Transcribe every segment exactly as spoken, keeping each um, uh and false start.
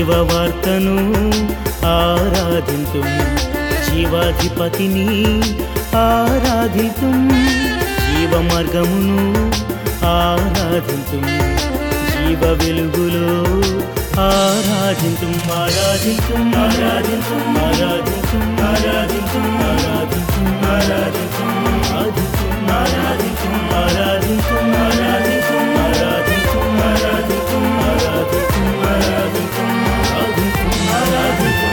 జీవవార్తను ఆరాధింతుం జీవాధిపతిని ఆరాధింతుం జీవ మార్గమును ఆరాధింతుం జీవ వెలుగులో ఆరాధింతుం ఆరాధింతుం ఆరాధింతుం ఆరాధింతుం ఆరాధింతుం ఆరాధింతుం ఆరాధింతుం ఆరాధింతుం ఆరాధింతుం ఆరాధింతుం ఆరాధింతుం ఆరాధింతుం ఆరాధింతుం ఆరాధింతుం ఆరాధింతుం ఆరాధింతుం ఆరాధింతుం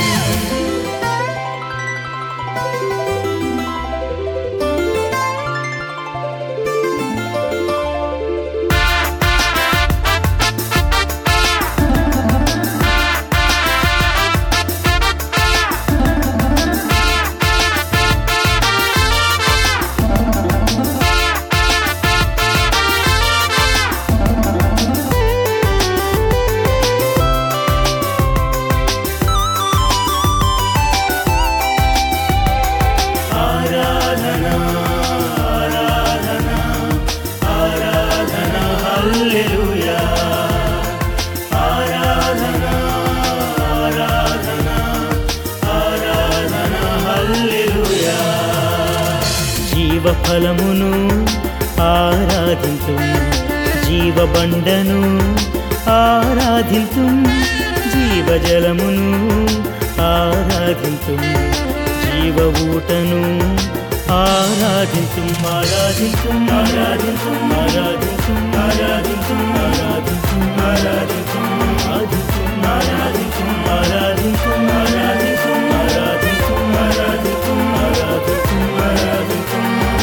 ఫలమును ఆరాధింతుం జీవబండను ఆరాధింతుం జీవజలమును ఆరాధింతుం జీవ ఊటను ఆరాధింతుం ఆరాధింతుం ఆరాధింతుం ఆరాధింతుం ఆరాధింతుం ఆరాధింతుం ఆరాధింతుం ఆరాధింతుం ఆరాధింతుం ఆరాధింతుం ఆరాధింతుం ఆరాధింతుం ఆరాధింతుం ఆరాధింతుం ఆరాధింతుం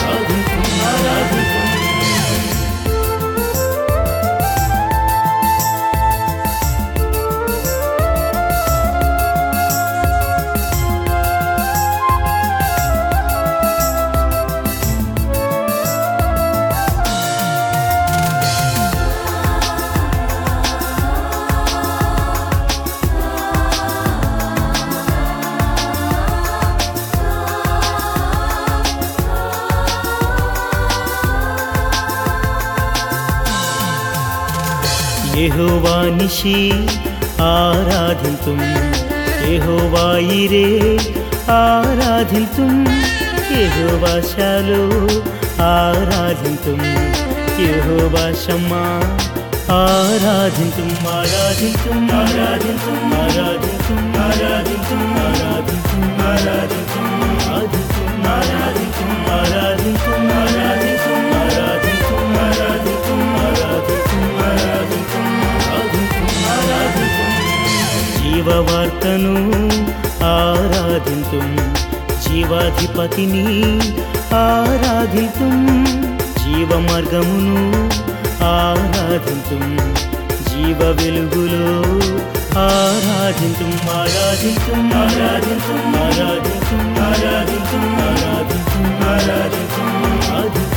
యెహోవా నిషి ఆరాధింతుం యెహోవా ఇరే ఆరాధింతుం యెహోవా షాలో ఆరాధింతుం యెహోవా షమ్మా ఆరాధింతుం ఆరాధింతుం ఆరాధింతుం ఆరాధింతుం ఆరాధింతుం ఆరాధింతుం ఆరాధింతుం ఆరాధింతుం ఆరాధింతుం ఆరాధింతుం ఆరాధింతుం ఆరాధింతుం ఆరాధింతుం ఆరాధింతుం ఆరాధింతుం ఆరాధింతుం జీవవార్తను ఆరాధింతుం జీవాధిపతిని ఆరాధింతుం జీవ మార్గమును ఆరాధింతుం జీవ వెలుగులో ఆరాధింతుం ఆరాధింతుం ఆరాధింతుం ఆరాధింతుం ఆరాధింతుం ఆరాధింతుం ఆరాధింతుం ఆరాధింతుం